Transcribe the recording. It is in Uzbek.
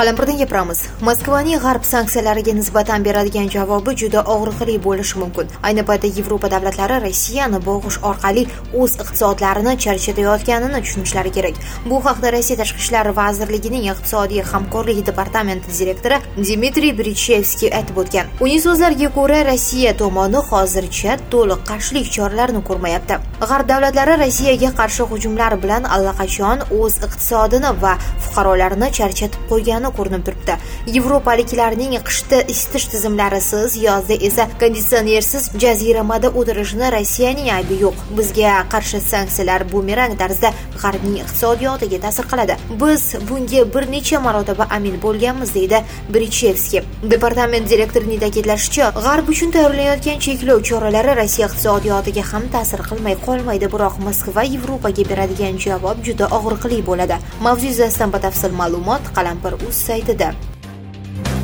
Qalampirdan gapiramiz. Moskvaning g'arb sanksiyalariga nisbatan beradigan javobi juda og'riqli bo'lishi mumkin. Ayni paytda Yevropa davlatlari Rossiyani bo'g'ish orqali o'z iqtisodlarini charchatayotganini tushunishlari kerak. Bu haqda Rossiya Tashqi ishlar vazirligining iqtisodiy hamkorlik departamenti direktori Dmitriy Brichevskiy aytib o'tgan. Uning so'zlariga ko'ra, Rossiya tomoni hozircha to'liq qarshilik choralarini ko'rmayapti. G'arb davlatlari Rossiyaga qarshi hujumlar bilan allaqachon o'z iqtisodini va fuqarolarini charchatib qo'ygani ko'rinib turibdi. Yevropaliklarning qishda isitish tizimlarisiz, yozda esa konditsionersiz jaziramada o'tirishini Rossiyaning aybi yo'q. Bizga qarshi sanksiyalar bumerang tarzda g'arbning iqtisodiyotiga ta'sir qiladi. Biz bunga bir necha marotaba amin bo'lganmiz, deydi Brichevskiy. Departament direktorining ta'kidlashicha, g'arb uchun tayyorlanayotgan cheklov choralari Rossiya iqtisodiyotiga ham ta'sir qilmay qolmaydi, biroq Moskva Yevropaga beradigan javob juda og'riqli bo'ladi. Mavzu yuzasidan batafsil ma'lumot Qalampir.uz saytida.